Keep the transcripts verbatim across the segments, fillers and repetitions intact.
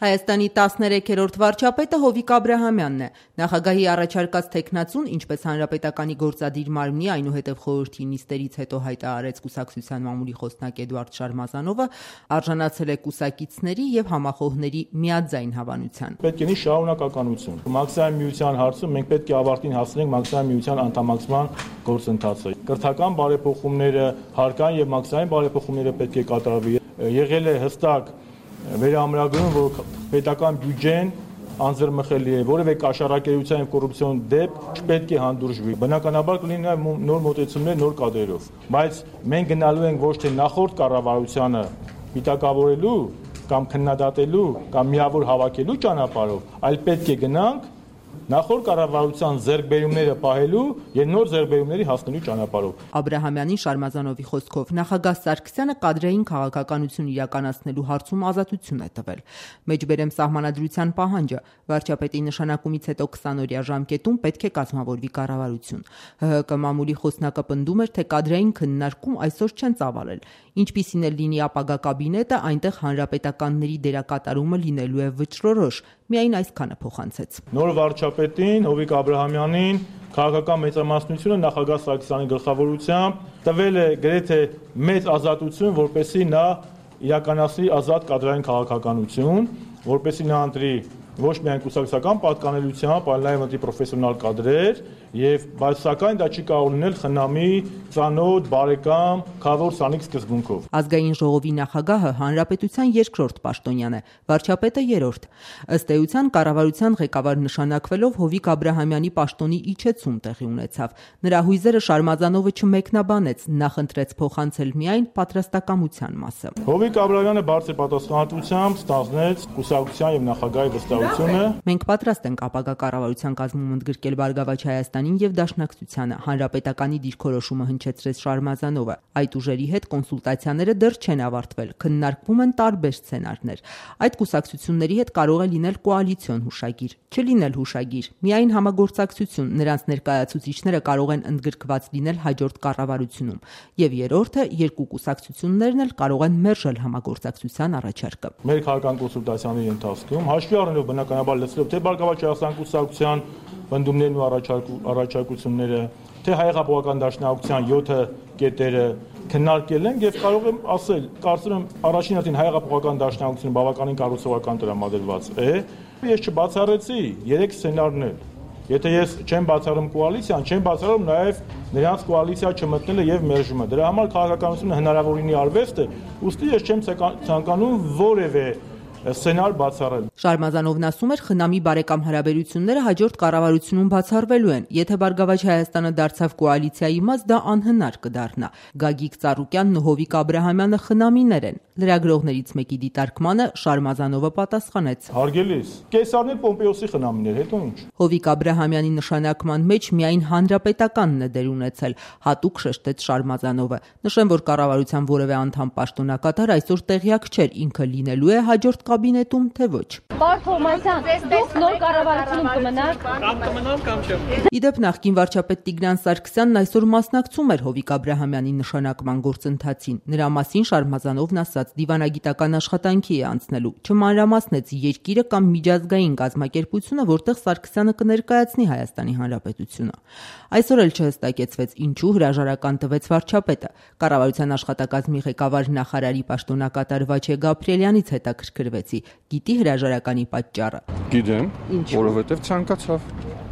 Հայաստանի տասներեքերորդ վարչապետը Հովիկ Աբրահամյանն է։ Նախագահի առաջարկած թեկնածուն, ինչպես Հանրապետականի գործադիր մարմնի, այնուհետև խորհրդի նիստերից հետո հայտարարեց կուսակցության մամուլի խոսնակ Էդուարդ Շարմազանովը, արժանացել է կուսակիցների եւ համախոհների միաձայն հավանության։ Պետք է լինի շարունակականություն։ Մաքսիմալ միության հարցում մենք պետք է ավարտին հասնենք մաքսիմալ միության անդամակցման գործընթացը։ Կրթական բարեփոխումները, հարկային եւ մաքսիմալ բարեփոխումները պետք է կատարվի։ Եղել է հստակ վերամրագրում, որ պետական բյուջեն անձեռմխելի է, որևէ կաշառակերության եւ կոռուպցիոն դեպք չպետք է հանդուրժվի։ Բնականաբար կլինի նաեւ նոր մոտեցումներ, նոր կադրերով, բայց մենք գնալու ենք ոչ թե նախորդ կառավարությանը պիտակավորելու կամ քննադատելու կամ միավոր հավաքելու ճանապարհով, այլ պետք է գնանք նախորդ կառավարության ձեռքբերումները պահելու եւ նոր ձեռքբերումների հասնելու ճանապարհով։ Աբրահամյանի Շարմազանովի խոսքով նախագահ Սարգսյանը կադրային քաղաքականություն իրականացնելու հարցում ազատություն է տվել։ Մեջբերեմ սահմանադրության պահանջը վարչապետի նշանակումից հետո քսանօրյա ժամկետում պետք է կազմավորվի կառավարություն։ ՀՀԿ մամուլի խոսնակը պնդում էր, թե կադրային քննարկում այսօր չեն ծավալել։ Ինչպիսին էլ լինի ապագա կաբինետը, այնտեղ հանրապետականների դերակատարումը լինելու է վճռորոշ, միայն այսքանը փոխանցեց։ Նոր վարչապետին Հովիկ Աբրահամյանին քաղաքական մեծամասնությունը նախագահ Սարգսյանի գլխավորությամբ տվել է գրեթե մեծ ազատություն, որպեսզի նա իրականացնի ազատ կադրային քաղաքականություն, որպեսզի նա ընտրի ոչ միայն կուսակցական պատկանելությամբ, այլ նաև ընտրի պրոֆեսիոնալ կադրեր, եւ բայց սակայն դա չի կարող լինել խնամի, ծանոթ, բարեկամ, խավոր սանիկ սկզբունքով։ Ազգային ժողովի նախագահը հանրապետության երկրորդ պաշտոնյան է, վարչապետը երրորդ։ Ըստ էության կառավարության ղեկավար նշանակվելով Հովիկ Աբրահամյանի պաշտոնի իջեցում տեղի ունեցավ։ Նրա հույզերը Շարմազանովը չմեկնաբանեց, նախընտրեց փոխանցել միայն պատրաստակամության մասը։ Հովիկ Աբրահամյանը բարձր պատասխանատվությամբ ստանձնեց կուսակցության եւ նախագահի վստահությունը։ Մենք պատրաստ ենք ապագա կառավարության կազմում ընդգրկել Բարգավաճ Հայաստանին եւ Դաշնակցությանը, հանրապետականի դիրքորոշումը հնչեցրեց Շարմազանովը։ Այդ ուժերի հետ կոնսուլտացիաները դեռ չեն ավարտվել, քննարկվում են տարբեր սցենարներ։ Այդ կուսակցությունների հետ կարող է լինել կոալիցիոն հուշագիր, չլինել հուշագիր, միայն համագործակցություն, նրանց ներկայացուցիչները կարող են ընդգրկված լինել հաջորդ կառավարությունում։ Եվ երրորդը, երկու կուսակցություններն էլ կարող են մերժել համագործակցության առաջարկը։ Մեր քաղաքական կոնսուլտացիաների ընթացքում հաշվի առնելով բնականաբար լսելով թե Բարգավաճ Հայաստան կուսակցության բնդումներն ու առաջարկությունները, թե Հայ-հեղափոխական դաշնակցության յոթ կետերը քննարկել են եւ կարող եմ ասել, կարծում եմ առաջին հերթին Հայ-հեղափոխական դաշնակցությունը բավականին կառուցողական տրամադրված է։ Ես չբացառեցի երեք սցենարներ։ Եթե ես չեմ բացառում կոալիցիան, չեմ բացառում նաեւ նրանց կոալիցիա չմտնելը եւ մերժումը։ Դրա համար քաղաքականությունը հնարավորինի արվեստ է, ուստի ես չեմ ցանկանում որևէ սցենար բացառել։ Շարմազանովն ասում էր, խնամի բարեկամ հարաբերությունները հաջորդ կառավարությունում բացառվելու են։ Եթե Բարգավաճ Հայաստանը դարձավ կոալիցիայի մաս, դա անհնար կդառնա։ Գագիկ Ծառուկյանն ու Հովիկ Աբրահամյանը խնամիներ են։ Լրագրողներից մեկի դիտարկմանը Շարմազանովը պատասխանեց. Հարգելիս, Կեսարն Պոմպեոսի խնամիներ, հետո ինչ։ Հովիկ Աբրահամյանի նշանակման մեջ միայն հանրապետականն է դեր ունեցել, հատուկ շեշտեց Շարմազանովը։ Նշեմ, որ կառավարության որևէ անդամ պաշտոնակատար այսօր տեղյակ չէր, ինքը լինելու է հաջորդ կաբինետում, թե ոչ։ Պարոն Թովմասյան, դուք նոր կառավարությունում կմնաք։ Կամ կմնամ, կամ չեմ։ Իդեպ նախկին վարչապետ Տիգրան Սարգսյանն այսօր մասնակցում էր Հովիկ Աբրահամյանի նշանակման գործընթացին։ Նրա մասին Շարմազանովն ասաց, դիվանագիտական աշխատանքի է անցնելու, չմանրամասնեց երկիրը կամ միջազգային կազմակերպությունը, որտեղ Սարգսյանը կներկայացնի Հայաստանի Հանրապետությունը։ Այսօր էլ չհստակեցվեց, ինչու հրաժարական տվեց վարչապետը։ Կառավարության աշխատակազմի ղեկավար նախարարի պաշտոնակատար Վաչե Գաբրիելյանից հետաքրքրվեցի, գիտի հրաժարականի պատճառը։ Գիտեմ, որովհետև ցանկացավ։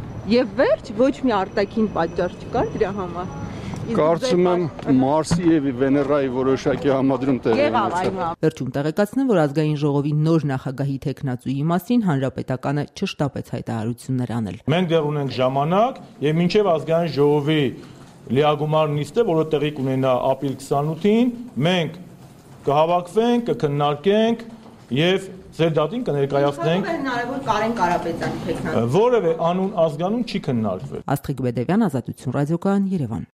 Եվ վերջ, ոչ մի արտաքին պատճառ չկար դրա համար։ Կարծում եմ Մարսի եւ Վեներայի որոշակի համադրում տեղի ունեցավ։ Վերջում տեղեկացնեմ, որ ազգային ժողովի նոր նախագահի թեկնածուի մասին հանրապետականը չշտապեց հայտարարություններ անել։ Մենք դեռ ունենք ժամանակ եւ մինչեւ ազգային ժողովի լիագումար նիստը, որը տեղի կունենա ապրիլ քսանութին, մենք կհավաքվենք, կքննարկենք եւ ձեր դատին կներկայացնենք։ Հնարավոր Կարեն Կարապետյանի թեկնածու։ Որևէ անուն ազգանուն չի քննարկվել։ Աստղիկ Բեդևյան, Ազատություն ռադիոկայան, Երևան։